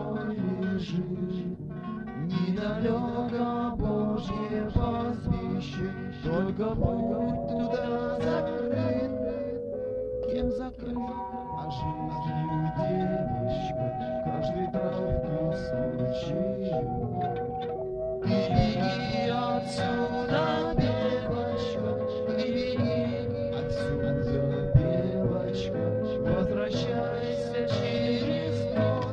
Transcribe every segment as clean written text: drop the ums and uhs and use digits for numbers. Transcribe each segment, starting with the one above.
мой лежит, недалеко Божье пастбище, только путь туда закрыт. Кем закрыт? А жизнью девочка, каждой травку случаю. Ты беги отсюда, белочка, ты беги отсюда, белочка, возвращайся через год.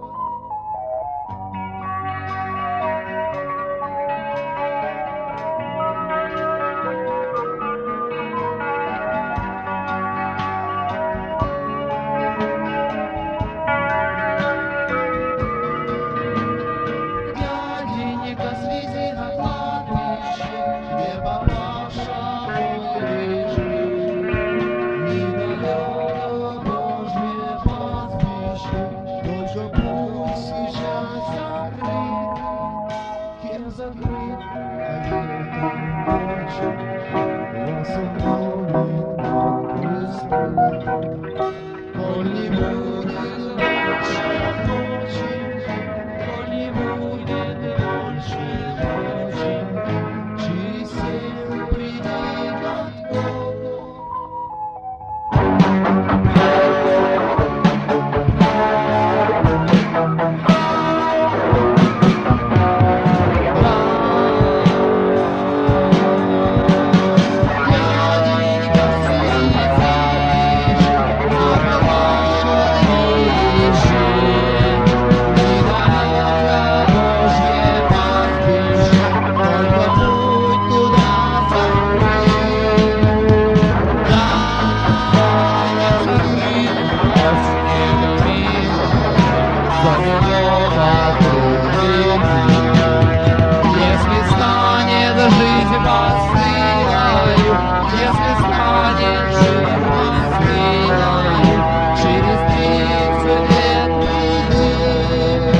Дяденька, свези на кладбище, где папаша мой лежит. Недалеко Божье пастбище, только путь сейчас закрыт. Кем закрыт? А летом ночью вас умолит над крестом. Коль не будет больше ночи, коль не будет больше ночи, через 7 приди годков. Если станет жизнь постылою, если станет жизнь постылою, через 30 лет приди.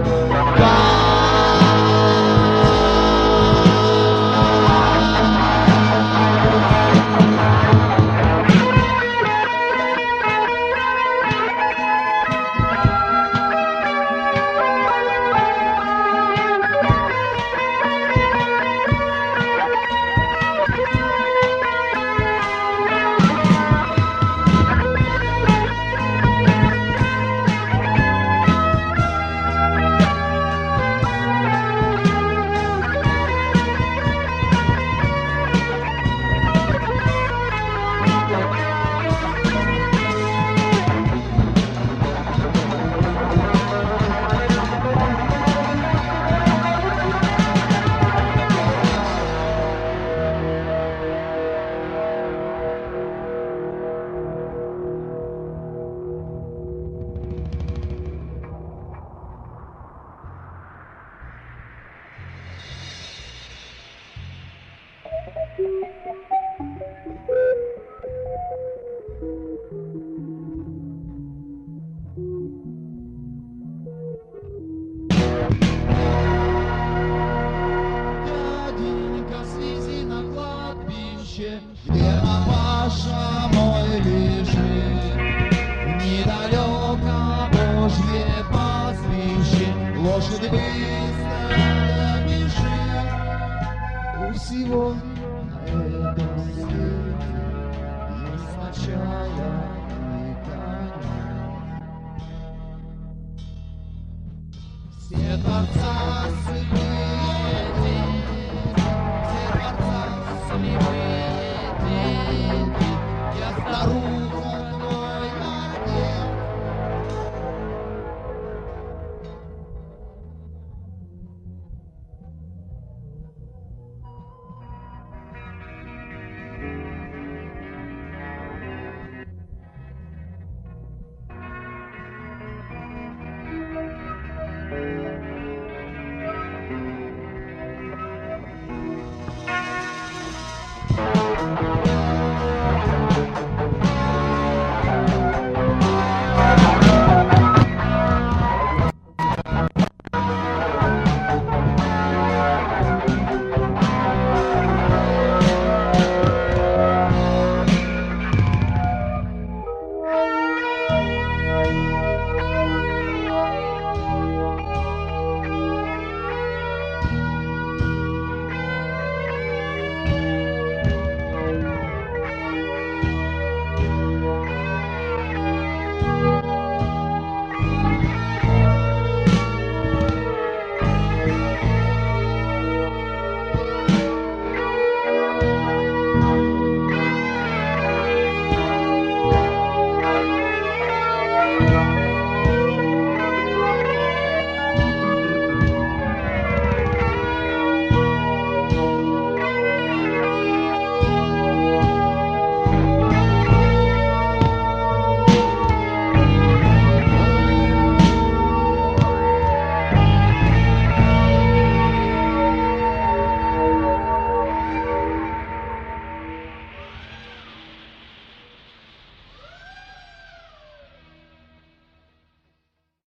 Дяденька, свези на кладбище, где папаша мой лежит. Недалеко Божье пастбище, лошадь быстро бежит. У всего на этом свете есть начало и конец. Все Творца